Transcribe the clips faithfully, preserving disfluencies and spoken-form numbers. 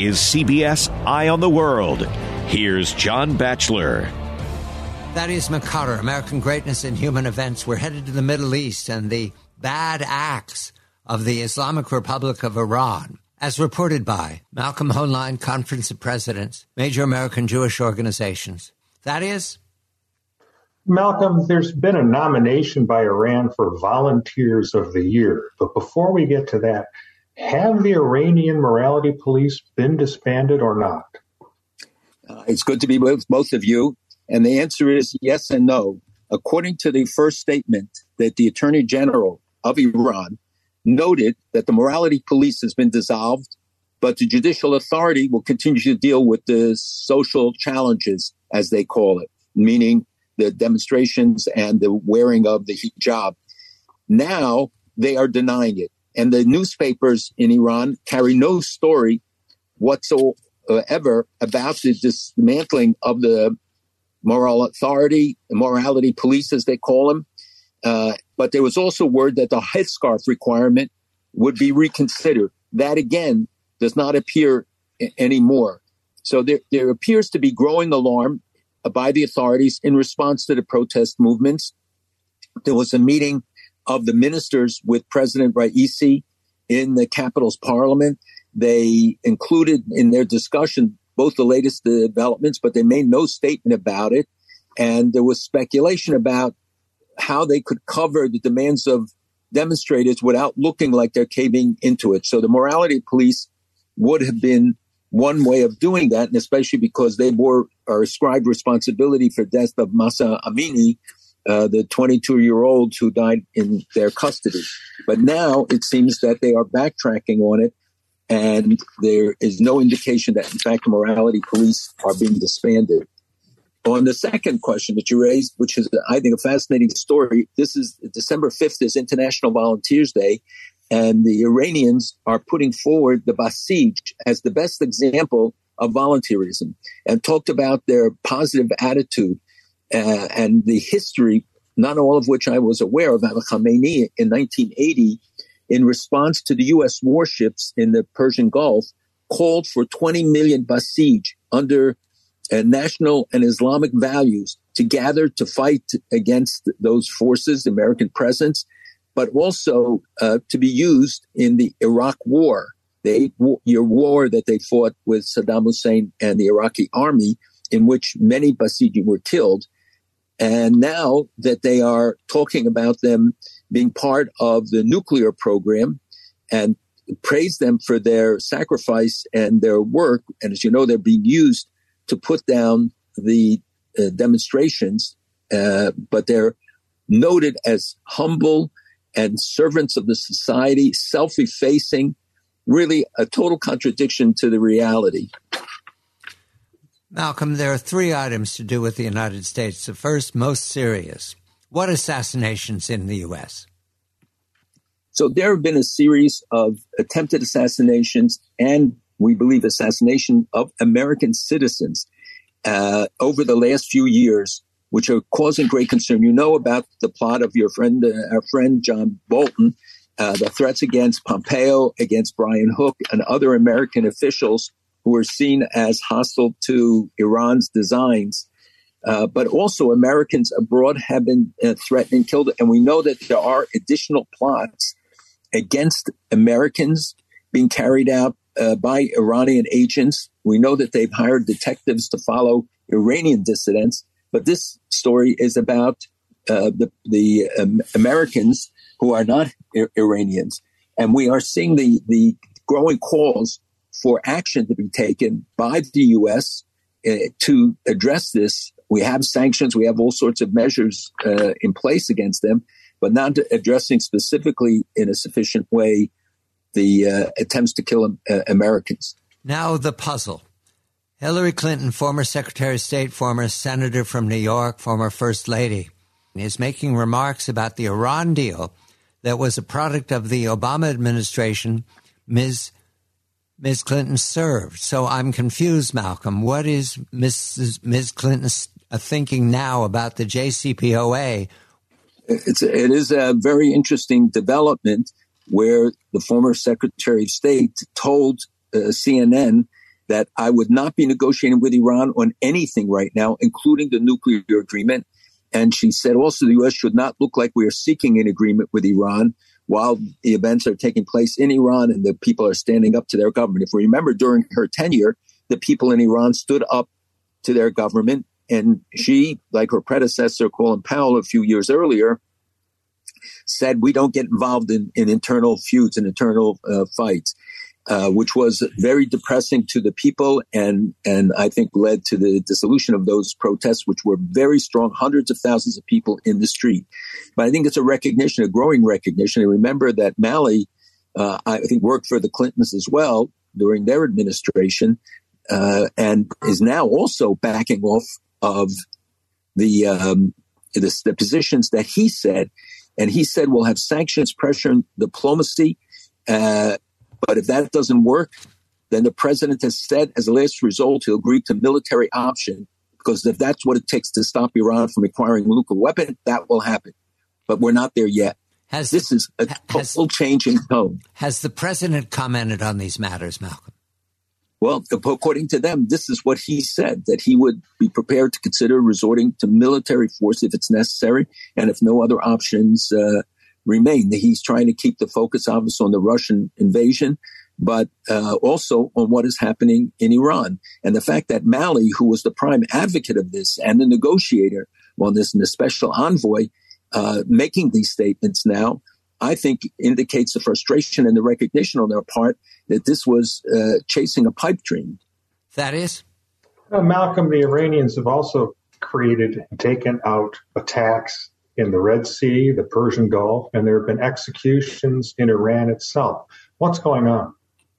is C B S Eye on the World. Here's John Batchelor. That is Makara, American Greatness in Human Events. We're headed to the Middle East and the bad acts of the Islamic Republic of Iran, as reported by Malcolm Hoenlein, Conference of Presidents, major American Jewish organizations. That is? Malcolm, there's been a nomination by Iran for Volunteers of the Year. But before we get to that, have the Iranian morality police been disbanded or not? Uh, it's good to be with both of you. And the answer is yes and no. According to the first statement that the Attorney General of Iran noted that the morality police has been dissolved, but the judicial authority will continue to deal with the social challenges, as they call it, meaning the demonstrations and the wearing of the hijab. Now they are denying it. And the newspapers in Iran carry no story whatsoever about the dismantling of the moral authority, the morality police, as they call them. Uh, but there was also word that the headscarf requirement would be reconsidered. That, again, does not appear I- anymore. So there, there appears to be growing alarm by the authorities in response to the protest movements. There was a meeting of the ministers with President Raisi in the capital's parliament. They included in their discussion both the latest developments, but they made no statement about it. And there was speculation about how they could cover the demands of demonstrators without looking like they're caving into it. So the morality police would have been one way of doing that, and especially because they bore or ascribed responsibility for death of Mahsa Amini, uh, the twenty-two-year-old who died in their custody. But now it seems that they are backtracking on it, and there is no indication that, in fact, the morality police are being disbanded. On the second question that you raised, which is, I think, a fascinating story, this is December fifth is International Volunteers Day, and the Iranians are putting forward the Basij as the best example of volunteerism and talked about their positive attitude uh, and the history, not all of which I was aware of. Khamenei in nineteen eighty, in response to the U S warships in the Persian Gulf, called for twenty million Basij under uh, national and Islamic values to gather to fight against those forces, American presence, but also uh, to be used in the Iraq war, the eight-year war that they fought with Saddam Hussein and the Iraqi army, in which many Basiji were killed. And now that they are talking about them being part of the nuclear program and praise them for their sacrifice and their work, and as you know, they're being used to put down the uh, demonstrations, uh, but they're noted as humble and servants of the society, self-effacing, really a total contradiction to the reality. Malcolm, there are three items to do with the United States. The first, most serious. What assassinations in the U S? So there have been a series of attempted assassinations and, we believe, assassination of American citizens uh, over the last few years, which are causing great concern. You know about the plot of your friend, uh, our friend John Bolton, uh, the threats against Pompeo, against Brian Hook, and other American officials who are seen as hostile to Iran's designs. Uh, but also Americans abroad have been uh, threatened and killed. And we know that there are additional plots against Americans being carried out uh, by Iranian agents. We know that they've hired detectives to follow Iranian dissidents. But this story is about uh, the, the um, Americans who are not I- Iranians. And we are seeing the, the growing calls for action to be taken by the U S uh, to address this. We have sanctions. We have all sorts of measures uh, in place against them, but not addressing specifically in a sufficient way the uh, attempts to kill uh, Americans. Now the puzzle. Hillary Clinton, former Secretary of State, former Senator from New York, former First Lady, is making remarks about the Iran deal that was a product of the Obama administration Miz Miz Clinton served. So I'm confused, Malcolm. What is Missus Miz Clinton thinking now about the J C P O A? It's, it is a very interesting development where the former Secretary of State told uh, C N N that I would not be negotiating with Iran on anything right now, including the nuclear agreement. And she said also the U S should not look like we are seeking an agreement with Iran while the events are taking place in Iran and the people are standing up to their government. If we remember, during her tenure, the people in Iran stood up to their government. And she, like her predecessor, Colin Powell, a few years earlier, said we don't get involved in, in internal feuds and internal uh, fights, uh, which was very depressing to the people and, and I think led to the dissolution of those protests, which were very strong, hundreds of thousands of people in the street. But I think it's a recognition, a growing recognition. And remember that Malley, uh, I think, worked for the Clintons as well during their administration, uh, and is now also backing off of the, um, the the positions that he said. And he said we'll have sanctions, pressure, and diplomacy. Uh, but if that doesn't work, then the president has said as a last result, he'll agree to military option, because if that's what it takes to stop Iran from acquiring a nuclear weapon, that will happen. But we're not there yet. Has, this is a total change in tone. Has the president commented on these matters, Malcolm? Well, according to them, this is what he said, that he would be prepared to consider resorting to military force if it's necessary and if no other options uh, remain. He's trying to keep the focus, obviously, on the Russian invasion, but uh, also on what is happening in Iran. And the fact that Malley, who was the prime advocate of this and the negotiator on this and the special envoy, uh, making these statements now, I think indicates the frustration and the recognition on their part that this was uh, chasing a pipe dream. That is? Uh, Malcolm, the Iranians have also created and taken out attacks in the Red Sea, the Persian Gulf, and there have been executions in Iran itself. What's going on?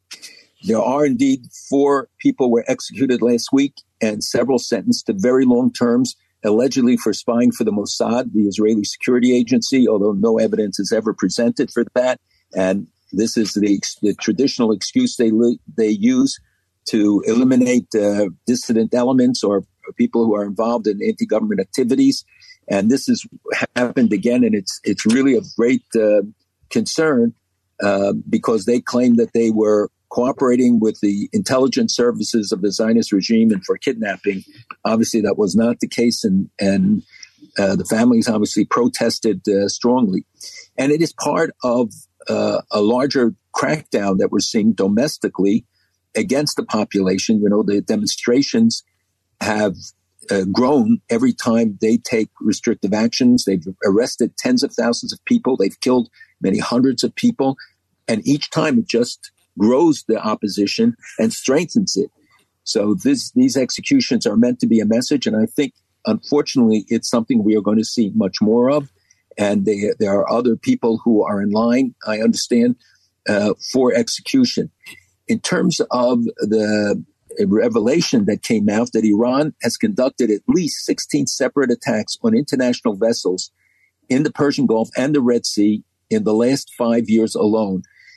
There are indeed four people were executed last week and several sentenced to very long terms, allegedly for spying for the Mossad, the Israeli security agency, although no evidence is ever presented for that. And this is the, the traditional excuse they they use to eliminate uh, dissident elements or people who are involved in anti-government activities. And this has happened again, and it's it's really of great uh, concern uh, because they claim that they were cooperating with the intelligence services of the Zionist regime and for kidnapping. Obviously, that was not the case, and and uh, the families obviously protested uh, strongly. And it is part of uh, a larger crackdown that we're seeing domestically against the population. You know, the demonstrations have uh, grown every time they take restrictive actions. They've arrested tens of thousands of people. They've killed many hundreds of people. And each time it just grows the opposition and strengthens it. So this, these executions are meant to be a message. And I think, unfortunately, it's something we are going to see much more of. And they, there are other people who are in line, I understand, uh, for execution. In terms of the revelation that came out that Iran has conducted at least sixteen separate attacks on international vessels in the Persian Gulf and the Red Sea in the last five years alone.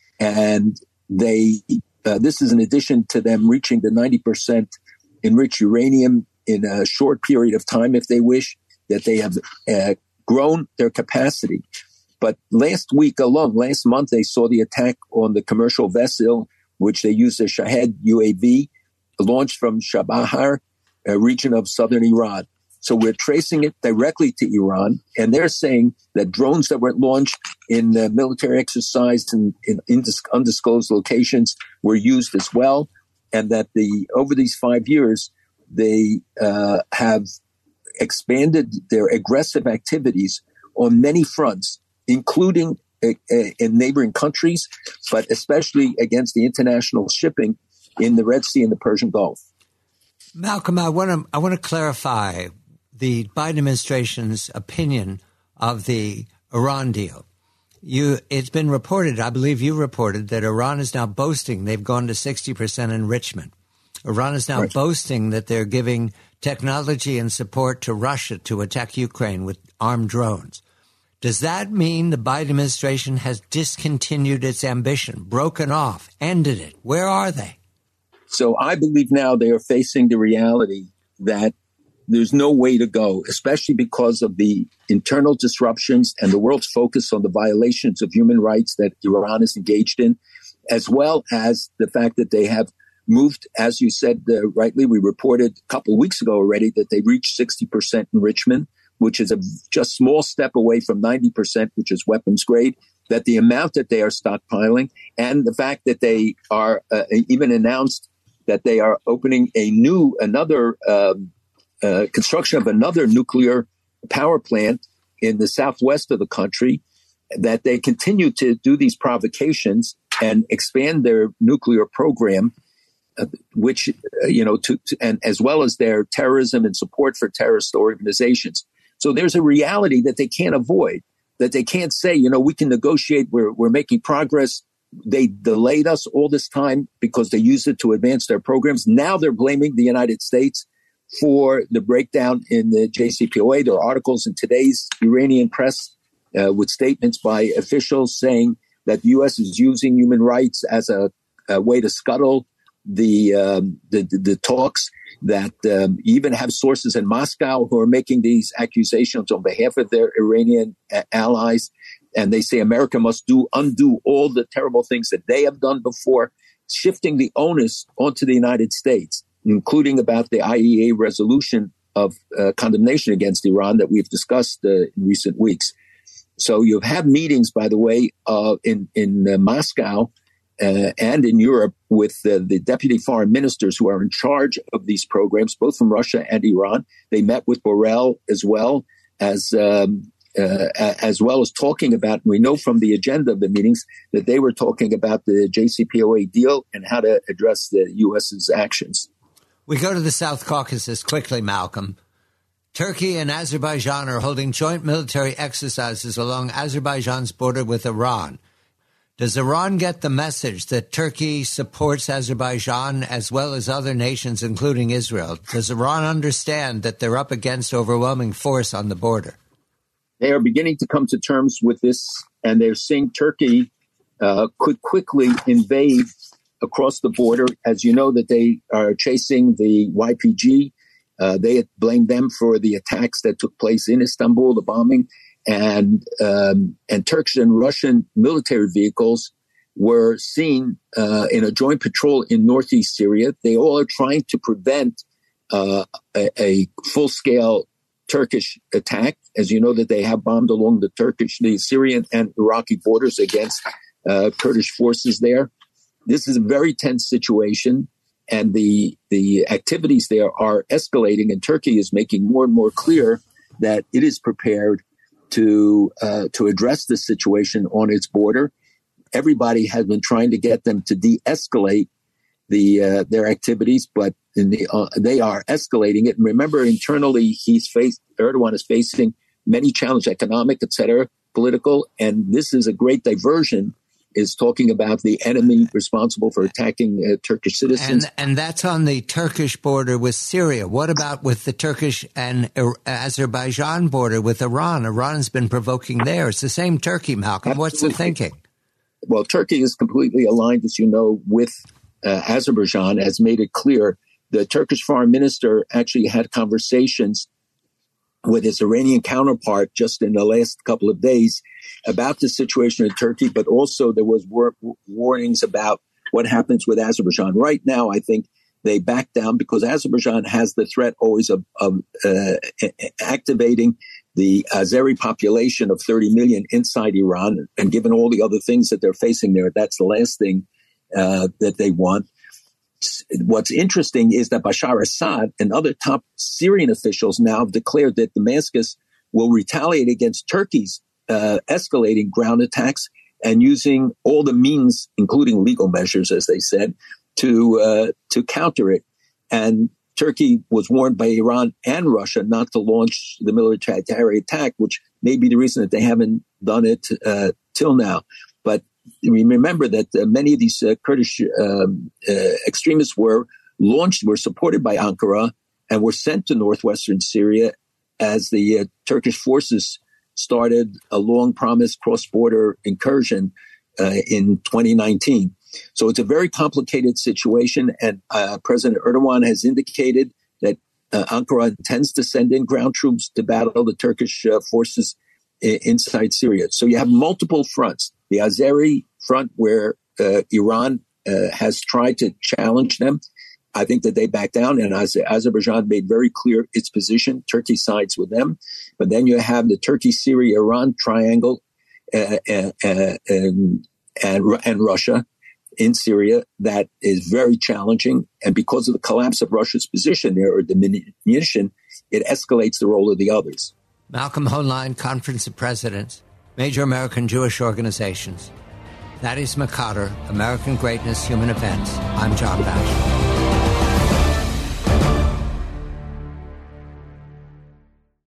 And they, uh, this is in addition to them reaching the ninety percent enriched uranium in a short period of time, if they wish, that they have uh, grown their capacity. But last week alone, last month, they saw the attack on the commercial vessel, which they used a Shahed U A V, launched from Shabahar, a region of southern Iran. So we're tracing it directly to Iran, and they're saying that drones that were launched in uh, military exercise and in, in undisclosed locations were used as well, and that the over these five years, they uh, have expanded their aggressive activities on many fronts, including uh, uh, in neighboring countries, but especially against the international shipping in the Red Sea and the Persian Gulf. Malcolm, I want to I want to clarify the Biden administration's opinion of the Iran deal. You, it's been reported, I believe you reported, that Iran is now boasting they've gone to sixty percent enrichment. Iran is now right. boasting that they're giving technology and support to Russia to attack Ukraine with armed drones. Does that mean the Biden administration has discontinued its ambition, broken off, ended it? Where are they? So I believe now they are facing the reality that there's no way to go, especially because of the internal disruptions and the world's focus on the violations of human rights that Iran is engaged in, as well as the fact that they have moved, as you said uh, rightly, we reported a couple of weeks ago already that they reached sixty percent enrichment, which is a just small step away from ninety percent, which is weapons grade, that the amount that they are stockpiling and the fact that they are uh, even announced that they are opening a new, another um, uh, construction of another nuclear power plant in the southwest of the country, that they continue to do these provocations and expand their nuclear program, uh, which, uh, you know, to, to, and as well as their terrorism and support for terrorist organizations. So there's a reality that they can't avoid, that they can't say, you know, we can negotiate, we're, we're making progress. They delayed us all this time because they used it to advance their programs. Now they're blaming the United States for the breakdown in the J C P O A. There are articles in today's Iranian press uh, with statements by officials saying that the U S is using human rights as a, a way to scuttle the, um, the, the, the talks, that um, even have sources in Moscow who are making these accusations on behalf of their Iranian uh, allies. And they say America must do undo all the terrible things that they have done before, shifting the onus onto the United States, including about the I A E A resolution of uh, condemnation against Iran that we've discussed uh, in recent weeks. So you've had meetings, by the way, uh, in, in uh, Moscow uh, and in Europe with uh, the deputy foreign ministers who are in charge of these programs, both from Russia and Iran. They met with Borrell as well as um, uh, as well as talking about, we know from the agenda of the meetings that they were talking about the J C P O A deal and how to address the U S's actions. We go to the South Caucasus quickly, Malcolm. Turkey and Azerbaijan are holding joint military exercises along Azerbaijan's border with Iran. Does Iran get the message that Turkey supports Azerbaijan as well as other nations, including Israel? Does Iran understand that they're up against overwhelming force on the border? They are beginning to come to terms with this, and they're seeing Turkey uh, could quickly invade across the border. As you know, that they are chasing the Y P G. Uh, they had blamed them for the attacks that took place in Istanbul, the bombing, and um, and Turkish and Russian military vehicles were seen uh, in a joint patrol in northeast Syria. They all are trying to prevent uh, a, a full-scale Turkish attack. As you know, that they have bombed along the Turkish, the Syrian and Iraqi borders against uh, Kurdish forces there. This is a very tense situation, and the the activities there are escalating, and Turkey is making more and more clear that it is prepared to uh, to address this situation on its border. Everybody has been trying to get them to de-escalate the uh, their activities, but in the, uh, they are escalating it. And remember, internally, he's faced Erdogan is facing many challenges, economic, et cetera, political, and this is a great diversion. Is talking about the enemy responsible for attacking uh, Turkish citizens. And, and that's on the Turkish border with Syria. What about with the Turkish and uh, Azerbaijan border with Iran? Iran's been provoking there. It's the same Turkey, Malcolm. Absolutely. What's the thinking? Well, Turkey is completely aligned, as you know, with uh, Azerbaijan, has made it clear. The Turkish foreign minister actually had conversations with his Iranian counterpart just in the last couple of days about the situation in Turkey, but also there was war- warnings about what happens with Azerbaijan. Right now, I think they back down because Azerbaijan has the threat always of, of uh, activating the Azeri population of thirty million inside Iran. And given all the other things that they're facing there, that's the last thing uh, that they want. What's interesting is that Bashar Assad and other top Syrian officials now have declared that Damascus will retaliate against Turkey's uh, escalating ground attacks and using all the means, including legal measures, as they said, to uh, to counter it. And Turkey was warned by Iran and Russia not to launch the military attack, which may be the reason that they haven't done it uh, till now. But remember that uh, many of these uh, Kurdish um, uh, extremists were launched, were supported by Ankara, and were sent to northwestern Syria as the uh, Turkish forces started a long-promised cross-border incursion uh, in twenty nineteen. So it's a very complicated situation, and uh, President Erdogan has indicated that uh, Ankara intends to send in ground troops to battle the Turkish uh, forces I- inside Syria. So you have multiple fronts. The Azeri front, where uh, Iran uh, has tried to challenge them. I think that they back down, and Azerbaijan made very clear its position. Turkey sides with them. But then you have the Turkey, Syria, Iran triangle, uh, uh, uh, and, and, and Russia in Syria that is very challenging. And because of the collapse of Russia's position there, or diminution, it escalates the role of the others. Malcolm Hoenlein, Conference of Presidents, Major American Jewish Organizations. That is Makadar, American Greatness, Human Events. I'm John Batchelor.